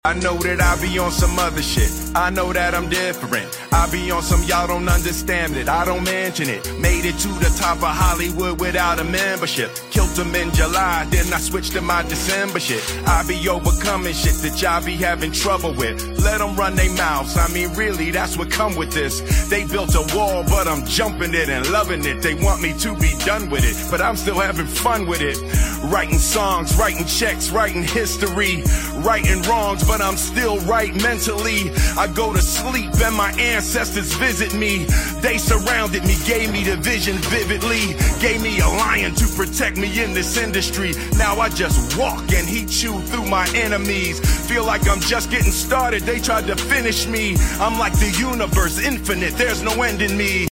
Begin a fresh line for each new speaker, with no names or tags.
I know that I be on some other shit. I know that I'm different. I be on some y'all don't understand it. I don't mention it. Made it to the top of Hollywood without a membership. Killed them in July, then I switched to my December shit. I be overcoming shit that y'all be having trouble with. Let them run their mouths. I mean, really, that's what come with this. They built a wall, but I'm jumping it and loving it. They want me to be done with it, but I'm still having fun with it. Writing songs, writing checks, writing history, righting wrongs, but I'm still right mentally. I go to sleep and my ancestors visit me. They surrounded me, gave me the vision vividly, gave me a lion to protect me in this industry. Now I just walk and he chew through my enemies. Feel like I'm just getting started, they tried to finish me. I'm like the universe, infinite, there's no end in me.